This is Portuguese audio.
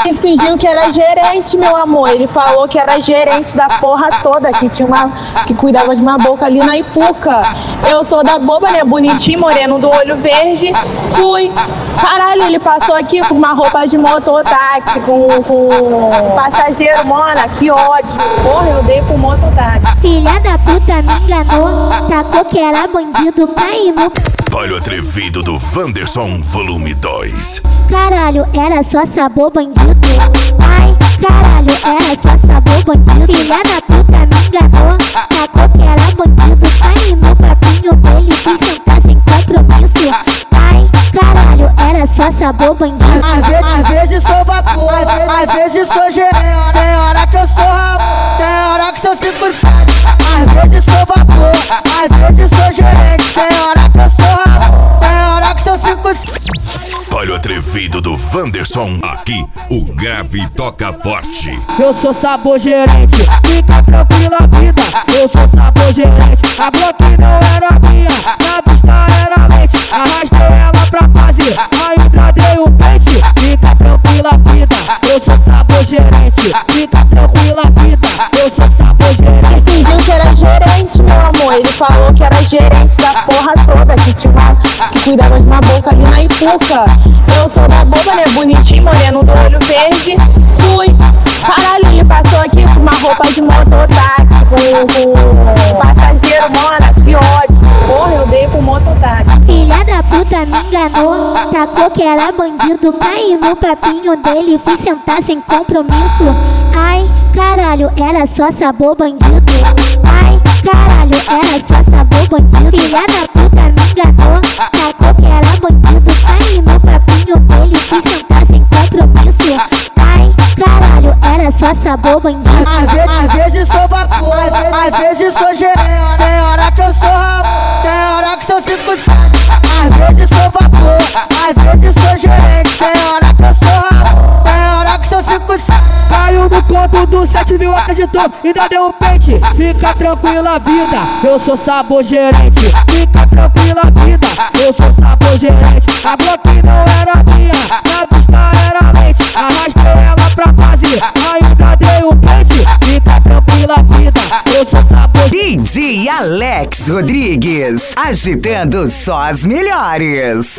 Ele fingiu que era gerente, meu amor. Ele falou que era gerente da porra toda, que tinha que cuidava de uma boca ali na Ipuca. Eu toda boba, né? Bonitinho, moreno do olho verde. Fui. Caralho, ele passou aqui com uma roupa de mototáxi, com passageiro, mona, que ódio. Porra, eu dei pro mototáxi. Filha da puta me enganou, tacou que era bandido, caindo. Olha o atrevido do Wanderson, volume 2. Caralho, era só sabor bandido. Ai, caralho, era só sabor bandido. Filha da puta me enganou, tacou que era bandido, caindo no papinho dele, fui sentar sem compromisso. Ai, caralho, era só sabor bandido. Às vezes sou vapor, às vezes sou gerente. Tem hora que eu sou rabo, tem hora que sou 5-7. Às vezes sou vapor, às vezes sou gerente. Tem hora que eu sou rabo, tem hora que sou 5-7. Olha o atrevido do Wanderson. Aqui, o grave toca forte. Eu sou sabor gerente, fica tranquila vida. Eu sou sabor gerente, a Glock não era minha, na vista era leite. Arrastei ela pra base, ainda dei um pente. Fica tranquila vida, eu sou sabor gerente. Fica tranquila vida, eu sou sabor gerente. Ele fingiu que era gerente, meu amor. Ele falou que era gerente da porra toda, que cuidava de uma boca ali na Ipuca. Eu toda boba, né? Bonitinho, moreno do olho verde. Fui. Caralho, ele passou aqui com uma roupa de mototáxi, com passageiro, mona, que ódio. Porra, eu dei pro mototáxi. Filha da puta me enganou, tacou que era bandido, caí no papinho dele, fui sentar sem compromisso. Ai, caralho, era só sabor bandido. Ai, caralho, era só sabor bandido. Filha da puta me enganou, tacou que era bandido, caí no papinho dele, fui sentar sem compromisso. Ai, caralho, era só sabor bandido. Às vezes sou vapor, às vezes sou gerente. Tem hora que eu sou rabo, tem hora que sou 5-7. Às vezes sou vapor, às vezes sou gerente. Tem hora que eu sou rabo, tem hora que sou 5-7. Caiu no conto do 7 mil, acreditou, ainda deu um pente. Fica tranquila vida, eu sou sabor gerente. Fica tranquila vida, eu sou sabor gerente. A Glock não era minha, na vista era leite. Arrastei ela pra base, ainda dei um pente. Fica tranquila vida, eu sou sabor. DJ Alex Rodrigues, agitando só as melhores.